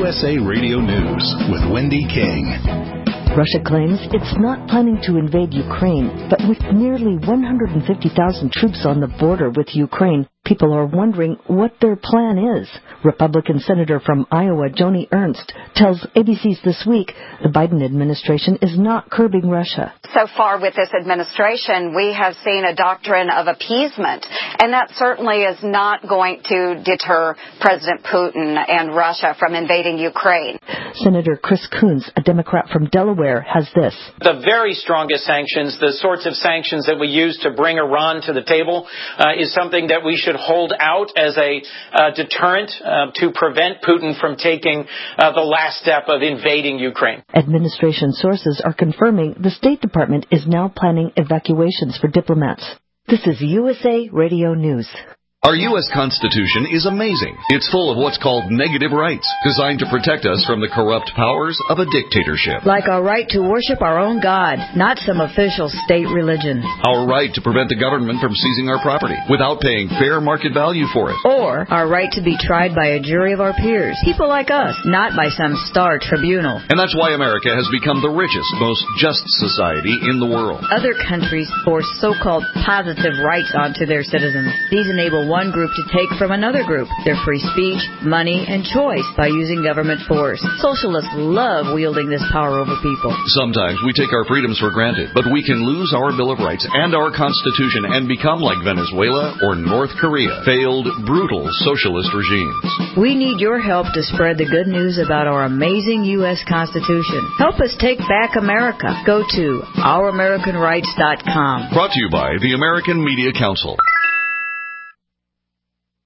USA Radio News with Wendy King. Russia claims it's not planning to invade Ukraine, but with nearly 150,000 troops on the border with Ukraine, people are wondering what their plan is. Republican Senator from Iowa, Joni Ernst, tells ABC's This Week the Biden administration is not curbing Russia. So far with this administration, we have seen a doctrine of appeasement, and that certainly is not going to deter President Putin and Russia from invading Ukraine. Senator Chris Coons, a Democrat from Delaware, has this. The very strongest sanctions, the sorts of sanctions that we use to bring Iran to the table, is something that we should hold out as a deterrent to prevent Putin from taking the last step of invading Ukraine. Administration sources are confirming the State Department is now planning evacuations for diplomats. This is USA Radio News. Our U.S. Constitution is amazing. It's full of what's called negative rights, designed to protect us from the corrupt powers of a dictatorship. Like our right to worship our own God, not some official state religion. Our right to prevent the government from seizing our property without paying fair market value for it. Or our right to be tried by a jury of our peers, people like us, not by some star tribunal. And that's why America has become the richest, most just society in the world. Other countries force so-called positive rights onto their citizens. These enable one group to take from another group their free speech, money, and choice by using government force. Socialists love wielding this power over people. Sometimes we take our freedoms for granted, but we can lose our Bill of Rights and our Constitution and become like Venezuela or North Korea, failed, brutal socialist regimes. We need your help to spread the good news about our amazing U.S. Constitution. Help us take back America. Go to ouramericanrights.com. Brought to you by the American Media Council.